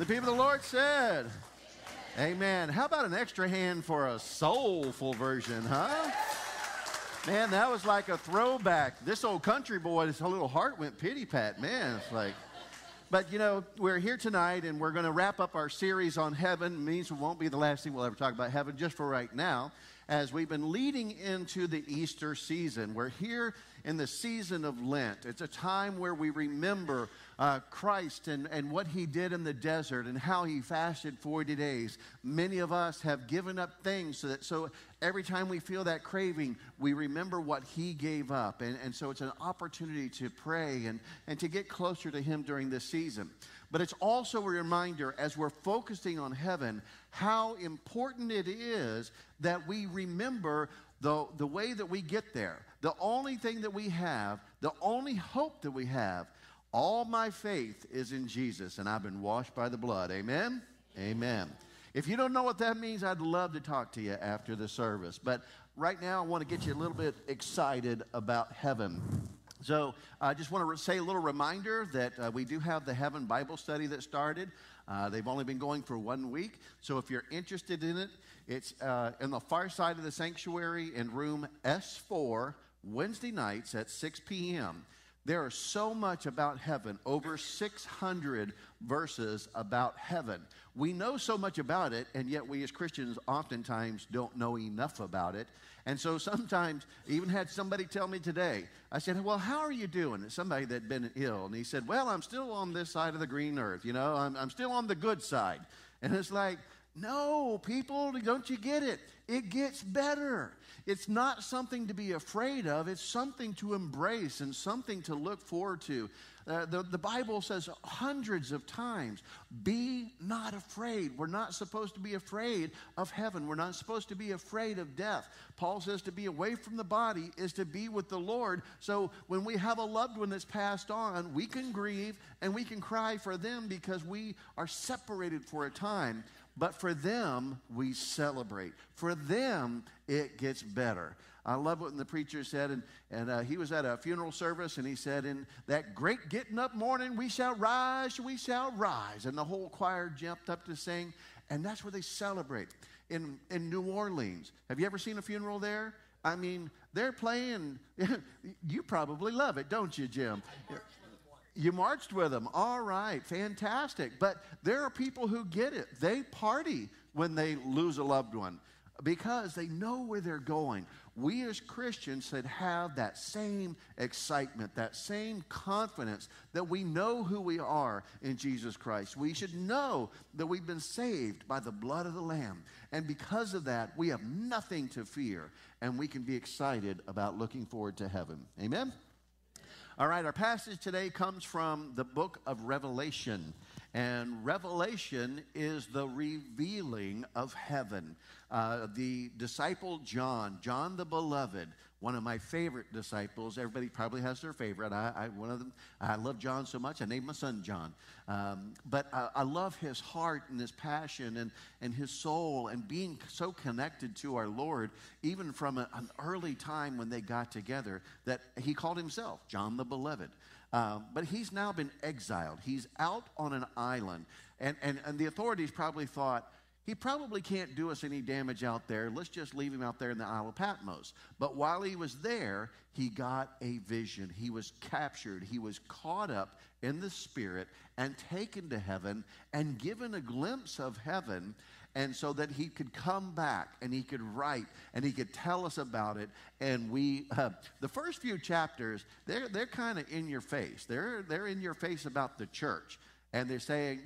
people of the Lord said, amen. How about an extra hand for a soulful version, huh? Man, that was like a throwback. This old country boy, his little heart went pity-pat. Man, it's like... But, you know, we're here tonight, and we're going to wrap up our series on heaven. It means it won't be the last thing we'll ever talk about heaven, just for right now, as we've been leading into the Easter season. We're here in the season of Lent. It's a time where we remember Christ and what he did in the desert and how he fasted 40 days. Many of us have given up things so every time we feel that craving, we remember what he gave up. And so it's an opportunity to pray and to get closer to him during this season. But it's also a reminder, as we're focusing on heaven, how important it is that we remember the way that we get there. The only thing that we have, the only hope that we have, all my faith is in Jesus, and I've been washed by the blood. Amen? Amen. If you don't know what that means, I'd love to talk to you after the service. But right now, I want to get you a little bit excited about heaven. So I just want to say a little reminder that we do have the Heaven Bible Study that started. They've only been going for 1 week. So if you're interested in it, it's in the far side of the sanctuary in room S4, Wednesday nights at 6 p.m. There is so much about heaven, over 600 verses about heaven. We know so much about it, and yet we as Christians oftentimes don't know enough about it. And so sometimes, I even had somebody tell me today, I said, well, how are you doing? Somebody that had been ill. And he said, well, I'm still on this side of the green earth. You know, I'm still on the good side. And it's like, no, people, don't you get it? It gets better. It's not something to be afraid of. It's something to embrace and something to look forward to. The Bible says hundreds of times, be not afraid. We're not supposed to be afraid of heaven. We're not supposed to be afraid of death. Paul says to be away from the body is to be with the Lord. So when we have a loved one that's passed on, we can grieve and we can cry for them because we are separated for a time. But for them, we celebrate. For them, it gets better. I love what the preacher said, and he was at a funeral service, and he said, in that great getting up morning, we shall rise, we shall rise. And the whole choir jumped up to sing, and that's where they celebrate. In New Orleans, have you ever seen a funeral there? I mean, they're playing, you probably love it, don't you, Jim? You marched with them. All right, fantastic. But there are people who get it. They party when they lose a loved one because they know where they're going. We as Christians should have that same excitement, that same confidence that we know who we are in Jesus Christ. We should know that we've been saved by the blood of the Lamb. And because of that, we have nothing to fear, and we can be excited about looking forward to heaven. Amen? All right, our passage today comes from the book of Revelation. And Revelation is the revealing of heaven. The disciple John the Beloved, one of my favorite disciples. Everybody probably has their favorite. One of them. I love John so much, I named my son John. But I love his heart and his passion and his soul and being so connected to our Lord, even from an early time when they got together, that he called himself John the Beloved. But he's now been exiled. He's out on an island. And the authorities probably thought, he probably can't do us any damage out there. Let's just leave him out there in the Isle of Patmos. But while he was there, he got a vision. He was captured. He was caught up in the Spirit and taken to heaven and given a glimpse of heaven, and so that he could come back and he could write and he could tell us about it. And we, the first few chapters, they're kind of in your face. They're in your face about the church. And they're saying,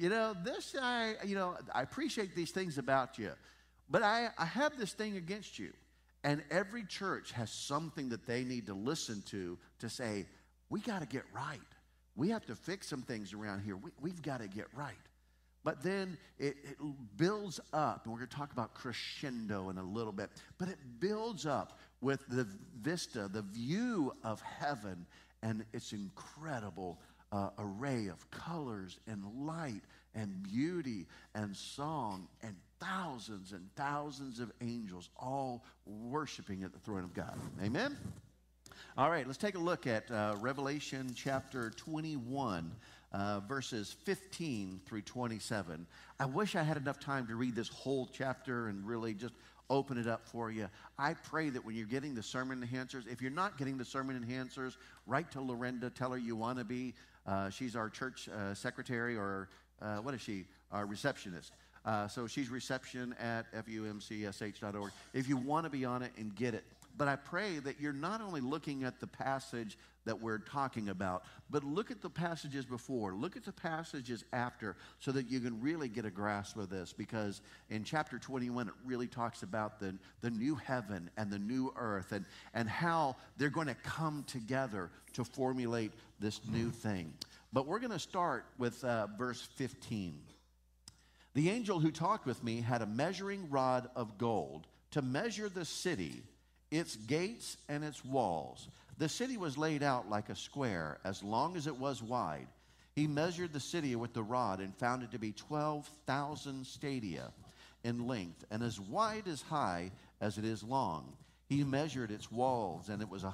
I appreciate these things about you, but I have this thing against you. And every church has something that they need to listen to say, we got to get right. We have to fix some things around here. We've got to get right. But then it builds up, and we're going to talk about crescendo in a little bit, but it builds up with the vista, the view of heaven, and its incredible array of colors and light and beauty and song and thousands of angels all worshiping at the throne of God. Amen? All right, let's take a look at Revelation chapter 21. verses 15 through 27. I wish I had enough time to read this whole chapter and really just open it up for you. I pray that when you're getting the sermon enhancers, if you're not getting the sermon enhancers, write to Lorinda, tell her you want to be. She's our church secretary, or what is she? Our receptionist. So she's reception at fumcsh.org. If you want to be on it and get it. But I pray that you're not only looking at the passage that we're talking about, but look at the passages before, look at the passages after, so that you can really get a grasp of this. Because in chapter 21, it really talks about the new heaven and the new earth, and how they're going to come together to formulate this new thing. But we're going to start with verse 15. The angel who talked with me had a measuring rod of gold to measure the city, its gates and its walls. The city was laid out like a square, as long as it was wide. He measured the city with the rod and found it to be 12,000 stadia in length, and as wide as high as it is long. He measured its walls, and it was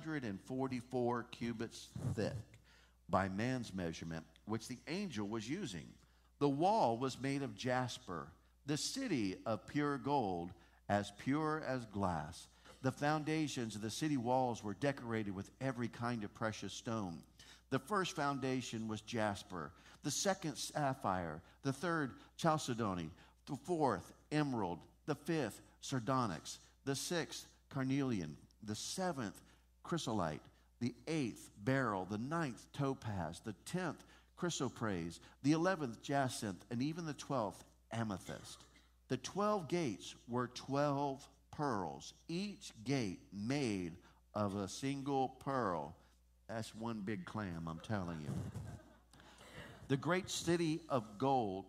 144 cubits thick by man's measurement, which the angel was using. The wall was made of jasper, the city of pure gold, as pure as glass. The foundations of the city walls were decorated with every kind of precious stone. The first foundation was jasper, the second sapphire, the third chalcedony, the fourth emerald, the fifth sardonyx, the sixth carnelian, the seventh chrysolite, the eighth beryl, the ninth topaz, the 10th chrysoprase, the 11th jacinth, and even the 12th amethyst. The 12 gates were 12 pearls, each gate made of a single pearl. That's one big clam, I'm telling you. The great city of gold,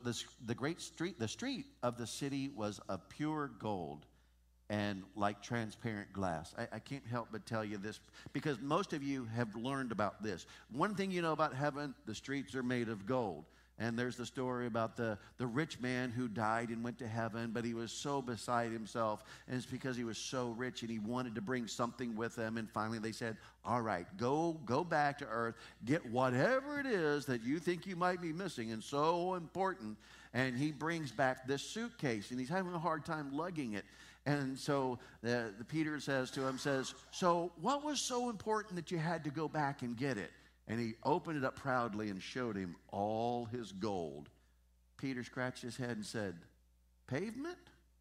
the street of the city was of pure gold and like transparent glass. I can't help but tell you this, because most of you have learned about this. One thing you know about heaven, the streets are made of gold. And there's the story about the rich man who died and went to heaven, but he was so beside himself, and it's because he was so rich and he wanted to bring something with him. And finally they said, all right, go back to earth, get whatever it is that you think you might be missing and so important. And he brings back this suitcase, and he's having a hard time lugging it. And so the Peter says to him, so what was so important that you had to go back and get it? And he opened it up proudly and showed him all his gold. Peter scratched his head and said, pavement?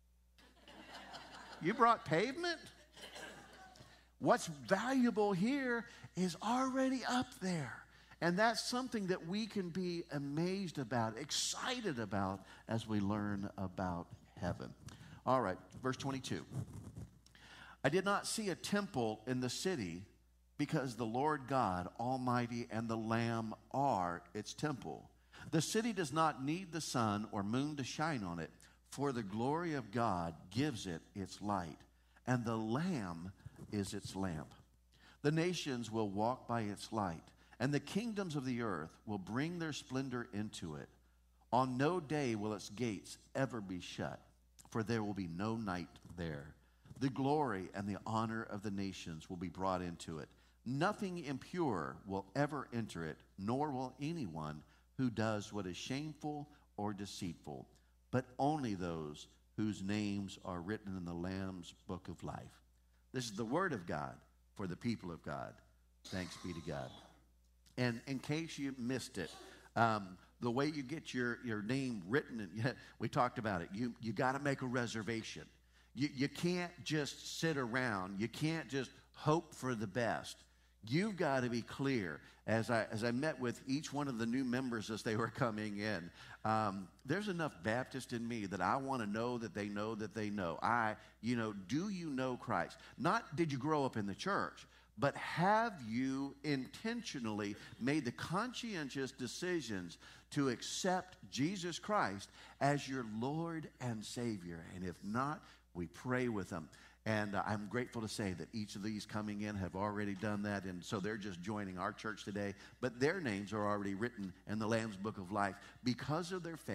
You brought pavement? What's valuable here is already up there. And that's something that we can be amazed about, excited about, as we learn about heaven. All right, verse 22. I did not see a temple in the city, because the Lord God Almighty and the Lamb are its temple. The city does not need the sun or moon to shine on it, for the glory of God gives it its light, and the Lamb is its lamp. The nations will walk by its light, and the kingdoms of the earth will bring their splendor into it. On no day will its gates ever be shut, for there will be no night there. The glory and the honor of the nations will be brought into it. Nothing impure will ever enter it, nor will anyone who does what is shameful or deceitful, but only those whose names are written in the Lamb's book of life. This is the word of God for the people of God. Thanks be to God. And in case you missed it, the way you get your name written, we talked about it. You got to make a reservation. You can't just sit around. You can't just hope for the best. You've got to be clear. As I met with each one of the new members as they were coming in, there's enough Baptist in me that I want to know that they know that they know. Do you know Christ? Not did you grow up in the church, but have you intentionally made the conscientious decisions to accept Jesus Christ as your Lord and Savior? And if not, we pray with them. And I'm grateful to say that each of these coming in have already done that, and so they're just joining our church today. But their names are already written in the Lamb's Book of Life because of their faith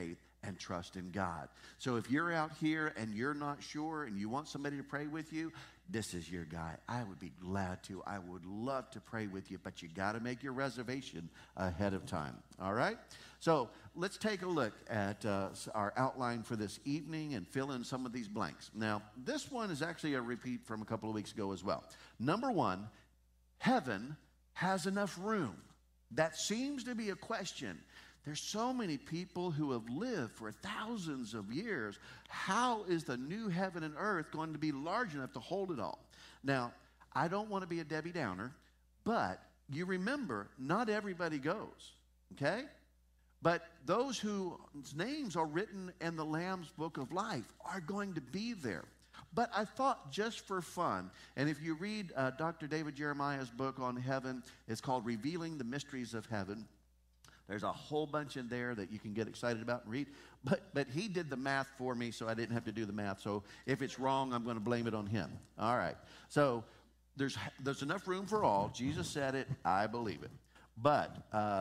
and trust in God. So if you're out here and you're not sure and you want somebody to pray with you, this is your guy. I would be glad to. I would love to pray with you, but you got to make your reservation ahead of time. All right? So let's take a look at our outline for this evening and fill in some of these blanks. Now, this one is actually a repeat from a couple of weeks ago as well. Number one, heaven has enough room. That seems to be a question. There's so many people who have lived for thousands of years. How is the new heaven and earth going to be large enough to hold it all? Now, I don't want to be a Debbie Downer, but you remember, not everybody goes, okay? But those whose names are written in the Lamb's Book of Life are going to be there. But I thought just for fun, and if you read Dr. David Jeremiah's book on heaven, it's called Revealing the Mysteries of Heaven. There's a whole bunch in there that you can get excited about and read. But he did the math for me, so I didn't have to do the math. So if it's wrong, I'm going to blame it on him. All right. So there's enough room for all. Jesus said it. I believe it. But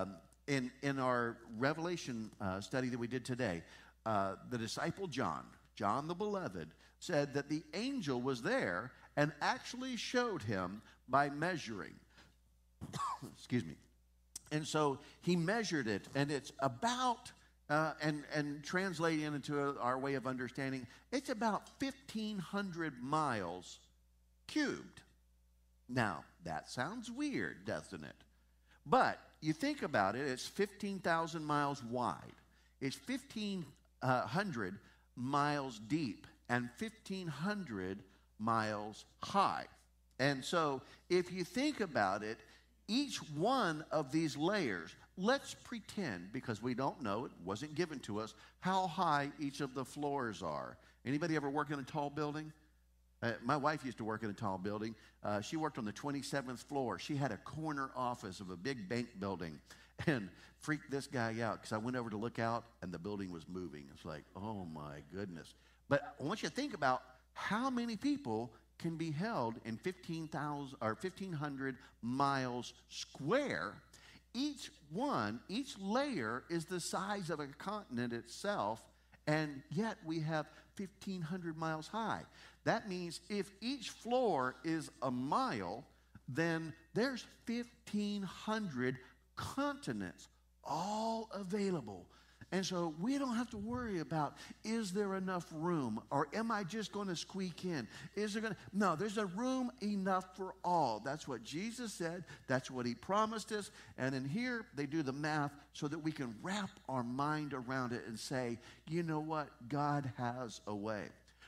in our Revelation study that we did today, the disciple John the Beloved, said that the angel was there and actually showed him by measuring. Excuse me. And so he measured it, and it's about, and translating it into our way of understanding, it's about 1,500 miles cubed. Now, that sounds weird, doesn't it? But you think about it, it's 15,000 miles wide. It's 1,500 miles deep and 1,500 miles high. And so if you think about it, each one of these layers, let's pretend, because we don't know, it wasn't given to us, how high each of the floors are. Anybody ever work in a tall building? My wife used to work in a tall building. She worked on the 27th floor. She had a corner office of a big bank building, and freaked this guy out because I went over to look out, and the building was moving. It's like, oh my goodness. But I want you to think about how many people can be held in 15,000 or 1,500 miles square. Each layer is the size of a continent itself, and yet we have 1,500 miles high. That means if each floor is a mile, then there's 1,500 continents all available. And so we don't have to worry about, is there enough room, or am I just going to squeak in? No, there's a room enough for all. That's what Jesus said. That's what he promised us. And in here, they do the math so that we can wrap our mind around it and say, you know what? God has a way.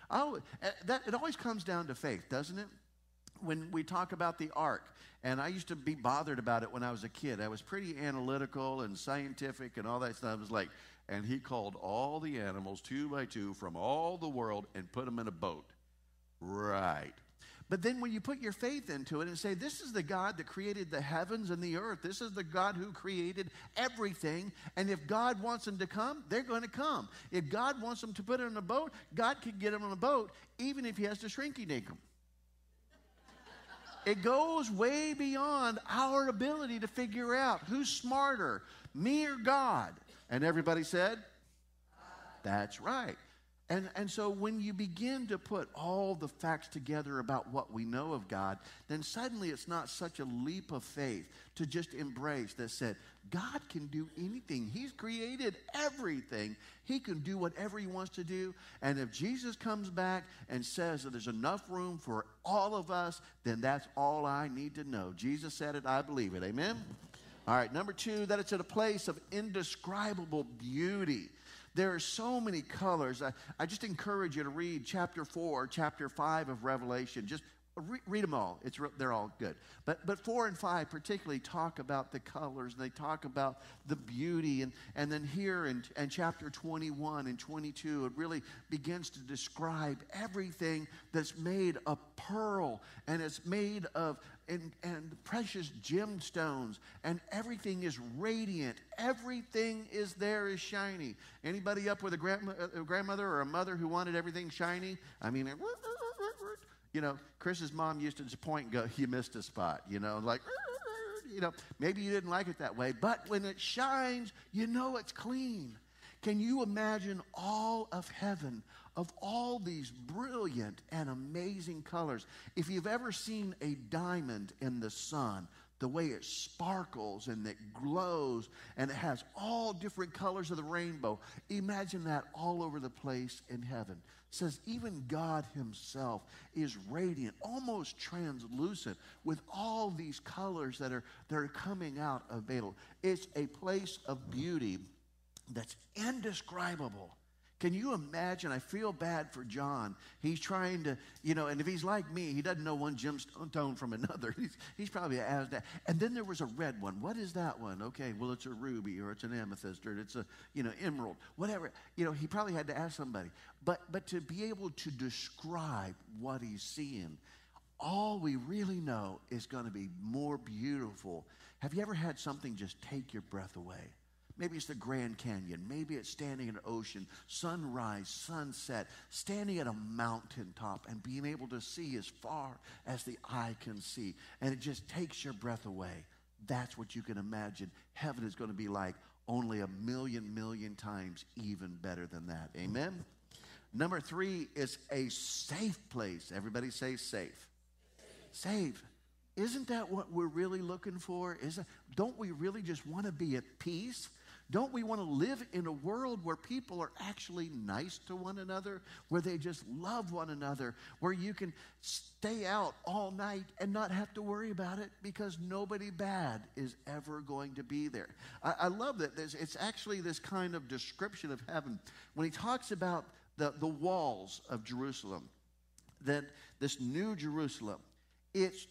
It always comes down to faith, doesn't it? When we talk about the ark, and I used to be bothered about it when I was a kid. I was pretty analytical and scientific and all that stuff. I was like, and he called all the animals 2 by 2 from all the world and put them in a boat. Right. But then when you put your faith into it and say, this is the God that created the heavens and the earth. This is the God who created everything. And if God wants them to come, they're going to come. If God wants them to put it in a boat, God can get them on a boat, even if he has to shrinky-dink them. It goes way beyond our ability to figure out who's smarter, me or God. And everybody said, that's right. And so when you begin to put all the facts together about what we know of God, then suddenly it's not such a leap of faith to just embrace that said, God can do anything. He's created everything. He can do whatever he wants to do. And if Jesus comes back and says that there's enough room for all of us, then that's all I need to know. Jesus said it, I believe it. Amen? All right, number 2, that it's at a place of indescribable beauty. There are so many colors. I just encourage you to read chapter 4, chapter 5 of Revelation. Just read them all. They're all good. But 4 and 5 particularly talk about the colors. And they talk about the beauty. And then here in chapter 21 and 22, it really begins to describe everything that's made of pearl. And it's made of and precious gemstones, and everything is radiant. Everything is shiny. Anybody up with a grandmother or a mother who wanted everything shiny? I mean, you know, Chris's mom used to just point and go, you missed a spot, you know, like, you know, maybe you didn't like it that way, but when it shines, you know it's clean. Can you imagine all of heaven, of all these brilliant and amazing colors? If you've ever seen a diamond in the sun, the way it sparkles and it glows and it has all different colors of the rainbow, imagine that all over the place in heaven. It says even God himself is radiant, almost translucent, with all these colors that are coming out of Babel. It's a place of beauty that's indescribable. Can you imagine? I feel bad for John. He's trying to, and if he's like me, he doesn't know one gemstone from another. He's probably asked that. And then there was a red one. What is that one? Okay, well, it's a ruby, or it's an amethyst, or it's a, emerald, whatever. He probably had to ask somebody. But to be able to describe what he's seeing, all we really know is going to be more beautiful. Have you ever had something just take your breath away? Maybe it's the Grand Canyon. Maybe it's standing in an ocean, sunrise, sunset, standing at a mountaintop and being able to see as far as the eye can see. And it just takes your breath away. That's what you can imagine heaven is going to be like, only a million times even better than that. Amen? Number 3 is a safe place. Everybody say safe. Safe. Isn't that what we're really looking for? Don't we really just want to be at peace? Don't we want to live in a world where people are actually nice to one another, where they just love one another, where you can stay out all night and not have to worry about it because nobody bad is ever going to be there? I love that. It's actually this kind of description of heaven. When he talks about the walls of Jerusalem, that this new Jerusalem, it's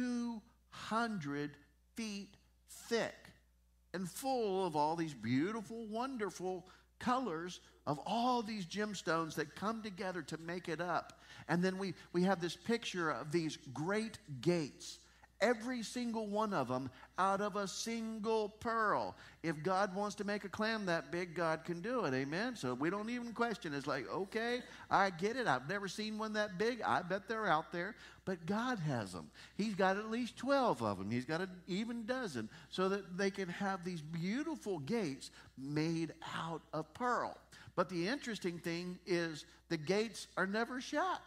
200 feet thick and full of all these beautiful, wonderful colors of all these gemstones that come together to make it up. And then we have this picture of these great gates, every single one of them out of a single pearl. If God wants to make a clam that big, God can do it. Amen? So we don't even question. It's like, okay, I get it. I've never seen one that big. I bet they're out there. But God has them. He's got at least 12 of them. He's got an even dozen so that they can have these beautiful gates made out of pearl. But the interesting thing is the gates are never shut.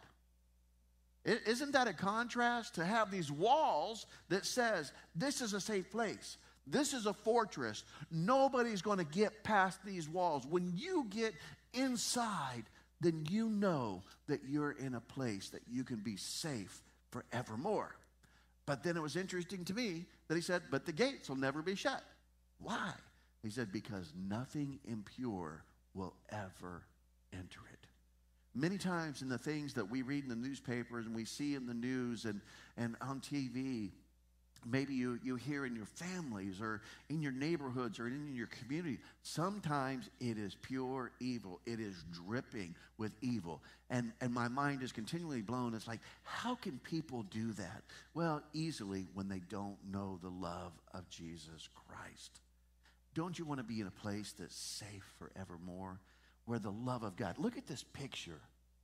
Isn't that a contrast to have these walls that says this is a safe place? This is a fortress. Nobody's going to get past these walls. When you get inside, then you know that you're in a place that you can be safe forevermore. But then it was interesting to me that he said, but the gates will never be shut. Why? He said, because nothing impure will ever enter it. Many times in the things that we read in the newspapers and we see in the news and on TV, maybe you hear in your families or in your neighborhoods or in your community, sometimes it is pure evil. It is dripping with evil. And my mind is continually blown. It's like, how can people do that? Well, easily when they don't know the love of Jesus Christ. Don't you want to be in a place that's safe forevermore? Where the love of God. Look at this picture.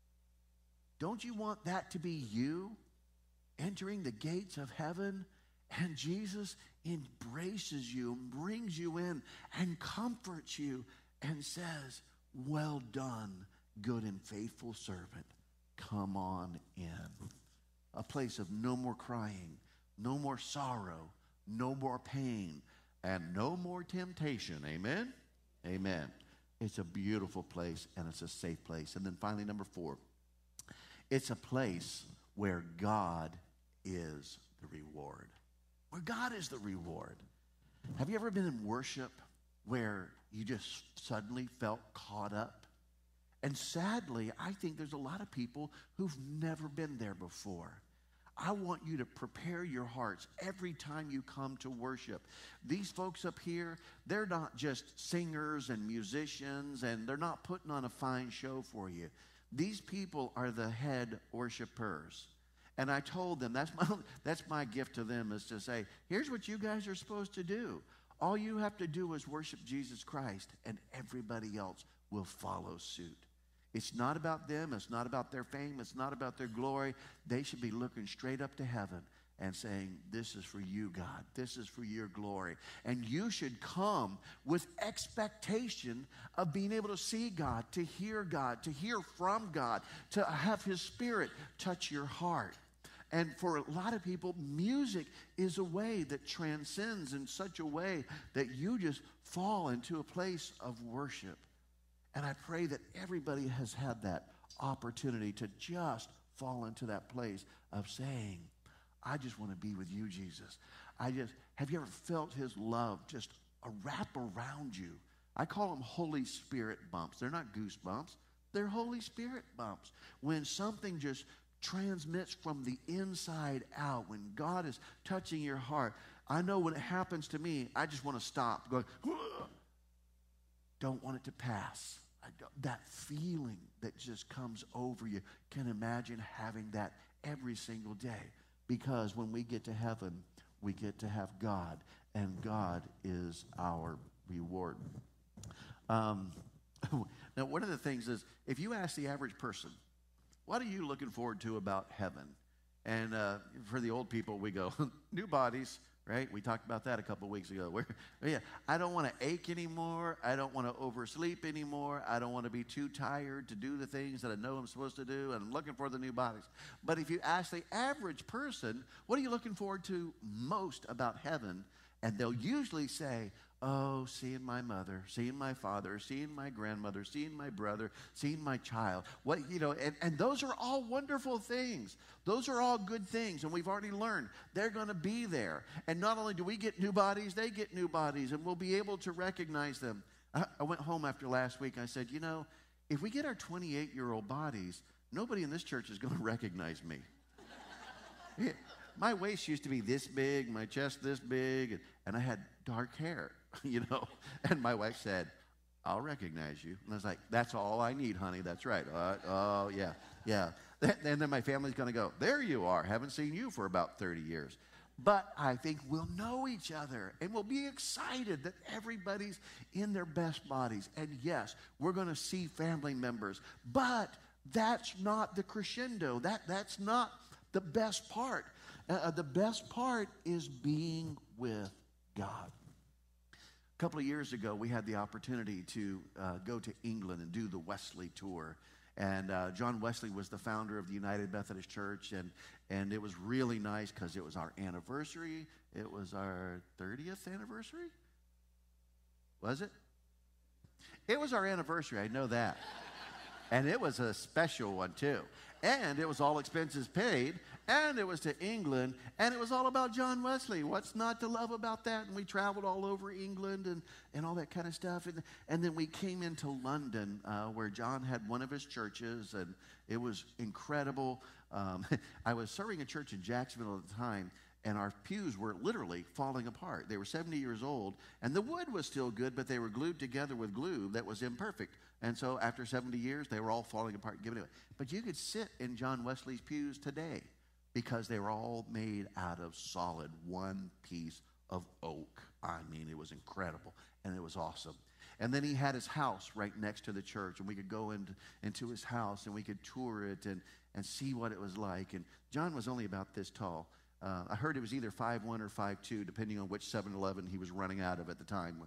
Don't you want that to be you entering the gates of heaven? And Jesus embraces you and brings you in and comforts you and says, well done, good and faithful servant. Come on in. A place of no more crying, no more sorrow, no more pain, and no more temptation. Amen? Amen. It's a beautiful place, and it's a safe place. And then finally, number 4, it's a place where God is the reward. Where God is the reward. Have you ever been in worship where you just suddenly felt caught up? And sadly, I think there's a lot of people who've never been there before. I want you to prepare your hearts every time you come to worship. These folks up here, they're not just singers and musicians, and they're not putting on a fine show for you. These people are the head worshipers. And I told them, that's my gift to them, is to say, here's what you guys are supposed to do. All you have to do is worship Jesus Christ, and everybody else will follow suit. It's not about them. It's not about their fame. It's not about their glory. They should be looking straight up to heaven and saying, this is for you, God. This is for your glory. And you should come with expectation of being able to see God, to hear from God, to have his Spirit touch your heart. And for a lot of people, music is a way that transcends in such a way that you just fall into a place of worship. And I pray that everybody has had that opportunity to just fall into that place of saying, I just want to be with you, Jesus. Have you ever felt his love just wrap around you? I call them Holy Spirit bumps. They're not goosebumps. They're Holy Spirit bumps. When something just transmits from the inside out, when God is touching your heart. I know when it happens to me, I just want to stop going, don't want it to pass. That feeling that just comes over you. Can imagine having that every single day, because when we get to heaven, we get to have God, and God is our reward. Now, one of the things is, if you ask the average person, what are you looking forward to about heaven? And for the old people, we go, new bodies, right? We talked about that a couple of weeks ago. I don't want to ache anymore. I don't want to oversleep anymore. I don't want to be too tired to do the things that I know I'm supposed to do, and I'm looking for the new bodies. But if you ask the average person, what are you looking forward to most about heaven? And they'll usually say, oh, seeing my mother, seeing my father, seeing my grandmother, seeing my brother, seeing my child. And those are all wonderful things. Those are all good things, and we've already learned they're going to be there. And not only do we get new bodies, they get new bodies, and we'll be able to recognize them. I went home after last week. I said, if we get our 28-year-old bodies, nobody in this church is going to recognize me. Yeah. My waist used to be this big, my chest this big, and I had dark hair, And my wife said, I'll recognize you. And I was like, that's all I need, honey. That's right. Oh, yeah. And then my family's going to go, there you are. Haven't seen you for about 30 years. But I think we'll know each other, and we'll be excited that everybody's in their best bodies. And yes, we're going to see family members, but that's not the crescendo. That's not the best part. The best part is being with God. A couple of years ago, we had the opportunity to go to England and do the Wesley tour. And John Wesley was the founder of the United Methodist Church, and it was really nice because it was our anniversary. It was our 30th anniversary? Was it? It was our anniversary, I know that. And it was a special one, too. And it was all expenses paid, and it was to England, and it was all about John Wesley. What's not to love about that? And we traveled all over England and all that kind of stuff. And then we came into London, where John had one of his churches, and it was incredible. I was serving a church in Jacksonville at the time, and our pews were literally falling apart. They were 70 years old, and the wood was still good, but they were glued together with glue that was imperfect. And so after 70 years, they were all falling apart and giving away. But you could sit in John Wesley's pews today because they were all made out of solid one piece of oak. I mean, it was incredible, and it was awesome. And then he had his house right next to the church, and we could go into his house, and we could tour it and see what it was like. And John was only about this tall. I heard it was either 5'1" or 5'2", depending on which 7-Eleven he was running out of at the time.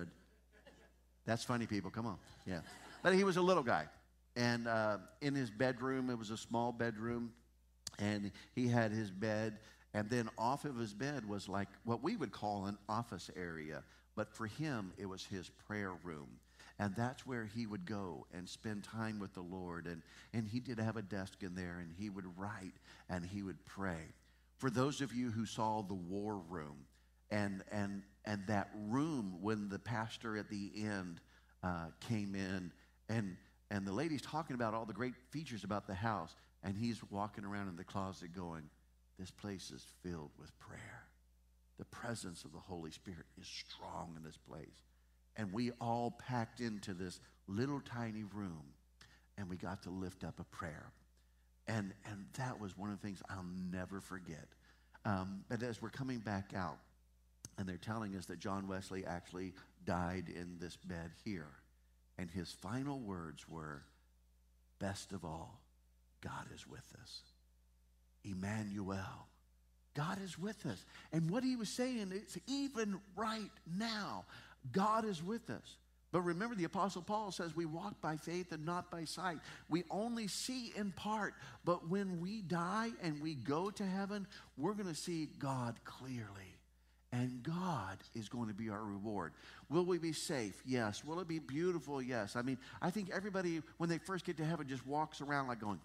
That's funny, people. Come on. Yeah. But he was a little guy. And in his bedroom, it was a small bedroom, and he had his bed. And then off of his bed was like what we would call an office area. But for him, it was his prayer room. And that's where he would go and spend time with the Lord. And he did have a desk in there, and he would write, and he would pray. For those of you who saw the war room, and that room when the pastor at the end came in, and the lady's talking about all the great features about the house, and he's walking around in the closet going, this place is filled with prayer. The presence of the Holy Spirit is strong in this place. And we all packed into this little tiny room, and we got to lift up a prayer. And that was one of the things I'll never forget. But as we're coming back out, and they're telling us that John Wesley actually died in this bed here. And his final words were, best of all, God is with us. Emmanuel, God is with us. And what he was saying is even right now, God is with us. But remember, the Apostle Paul says we walk by faith and not by sight. We only see in part, but when we die and we go to heaven, we're going to see God clearly. And God is going to be our reward. Will we be safe? Yes. Will it be beautiful? Yes. I mean, I think everybody, when they first get to heaven, just walks around like going,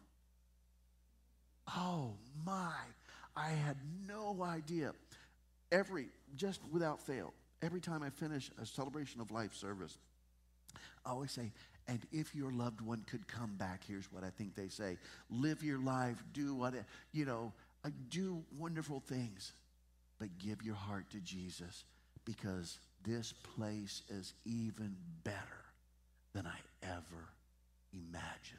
oh my, I had no idea. Just without fail, every time I finish a celebration of life service, I always say, and if your loved one could come back, here's what I think they say. Live your life, do do wonderful things, but give your heart to Jesus, because this place is even better than I ever imagined.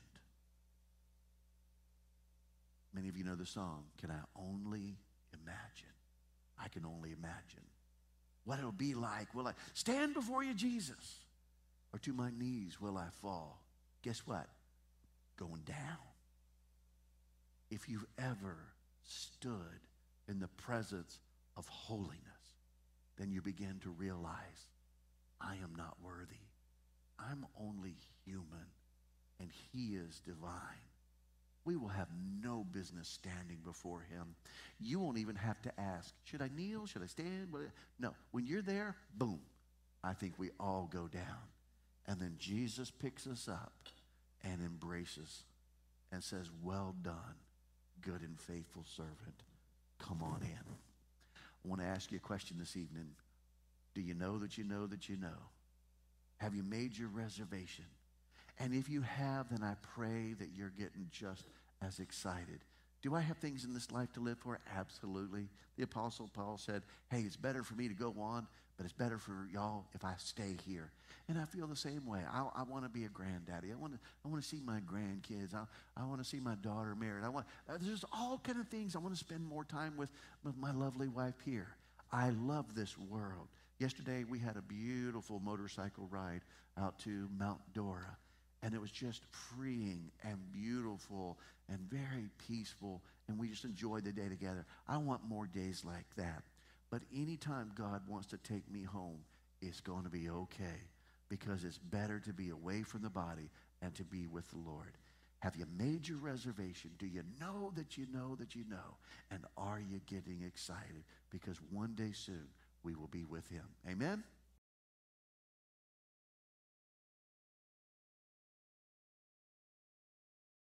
Many of you know the song, Can I Only Imagine? I can only imagine what it'll be like. Will I stand before you, Jesus? Or to my knees will I fall? Guess what? Going down. If you've ever stood in the presence of holiness, then you begin to realize, I am not worthy. I'm only human, and he is divine. We will have no business standing before him. You won't even have to ask, should I kneel? Should I stand? No. When you're there, boom, I think we all go down. And then Jesus picks us up and embraces and says, well done, good and faithful servant. Come on in. I want to ask you a question this evening. Do you know that you know that you know? Have you made your reservation? And if you have, then I pray that you're getting just as excited. Do I have things in this life to live for? Absolutely. The Apostle Paul said, hey, it's better for me to go on, but it's better for y'all if I stay here. And I feel the same way. I want to be a granddaddy. I want to see my grandkids. I want to see my daughter married. There's all kind of things. I want to spend more time with my lovely wife here. I love this world. Yesterday we had a beautiful motorcycle ride out to Mount Dora. And it was just freeing and beautiful and very peaceful. And we just enjoyed the day together. I want more days like that. But anytime God wants to take me home, it's going to be okay. Because it's better to be away from the body and to be with the Lord. Have you made your reservation? Do you know that you know that you know? And are you getting excited? Because one day soon we will be with him. Amen?